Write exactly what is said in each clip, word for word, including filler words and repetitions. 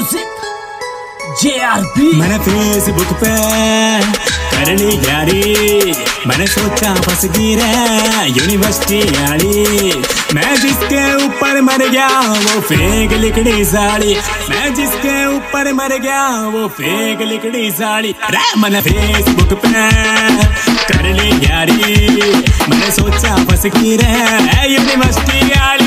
Music J R P. मैंने Facebook पे कर ली यारी, मैंने सोचा फंस गई रे यूनिवर्सिटी यारी। मैं जिसके ऊपर मर गया वो फेंक लिखड़ी साड़ी, मैं जिसके ऊपर मर गया वो फेंक लिखड़ी साड़ी रे। मैंने फेसबुक पे कर ली यारी, मैंने सोचा फंस गई रे यूनिवर्सिटी यारी।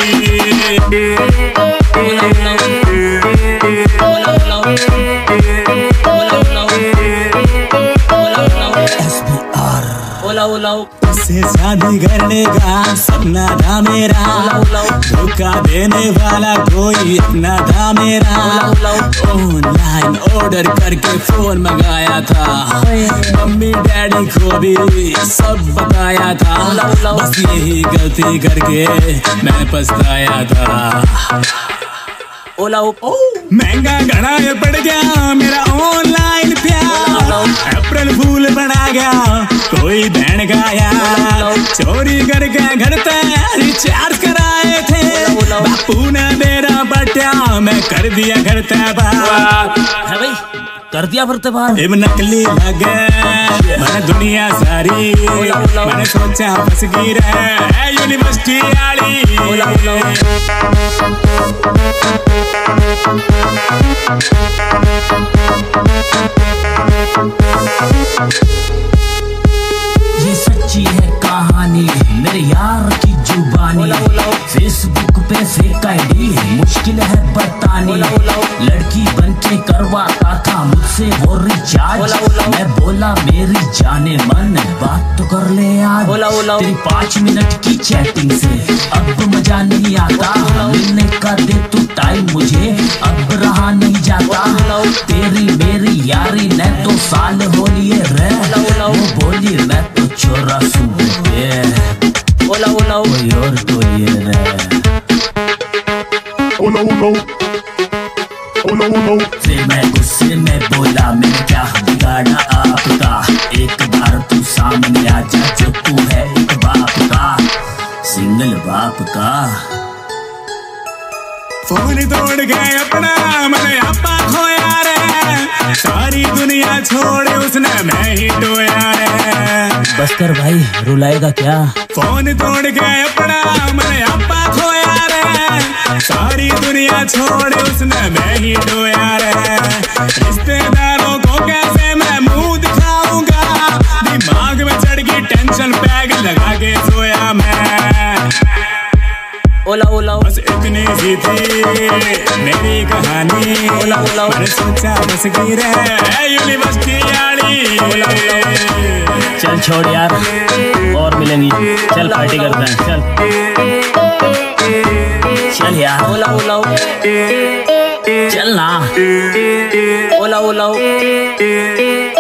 उससे शादी करने का सपना था मेरा, धोखा देने वाला कोई अपना था मेरा। ऑनलाइन ऑर्डर करके फोन मंगाया था, मम्मी डैडी को भी सब बताया था। बस यही गलती करके मैं पछताया था। महंगा घड़ा पड़ गया मेरा ऑनलाइन प्यार, अप्रैल फूल बना गया कोई बहन का यार। चोरी करके घर तक रिचार्ज कराए थे, बापू ने मेरा बट्या मैं कर दिया घर तबाह। भाई कर दिया फिर तबाह। अब नकली लगे मैंने दुनिया सारी, मैंने सोचा फंस गई रे यूनिवर्सिटी वाली। ये सच्ची है कहानी मेरे यार की जुबानी, फेसबुक पे फेक आईडी मुश्किल है बतानी। लड़की बनके करवाता था मुझसे वो रिचार्ज, मैं बोला मेरी जाने मन बात तो कर ले आज। तेरी पाँच मिनट की चैटिंग से अब मजा नहीं आता, मिलने का दे तू टाइम मुझे अब रहा नहीं जाता। तेरी मेरी यारी ने तो साल हो लिए रे, वो बोली मैं तो छोरा सुनते ओला ओला कोई और कोई रे। ओला ओला ओला ओला फिर मैं गुस्से में बोला मैं क्या बिगाड़ा आपका, एक बार तू सामने आ जा जो तू है एक बाप का, सिंगल बाप का। फोन तोड़ गए अपना मैंने आपा खोया रे, सारी दुनिया छोड़े उसने मैं ही टोया रे। बस कर भाई रुलाएगा क्या। फोन तोड़ गए अपना मैंने आपा खोया रे, सारी दुनिया छोड़े उसने मैं ही टोया रे। रिश्तेदारों को कैसे मैं मुंह दिखाऊंगा, दिमाग में चढ़ गई टेंशन पैग लगा के सोया मैं। ओला ओला बस इतनी सी थी मेरी कहानी, ओला ओला मैंने सोचा बस गई रे यूनिवर्सिटी वाली। चल छोड़ यार और मिलेंगी, चल पार्टी करते हैं चल चल यार। ओला ओला चल ना ओला ओला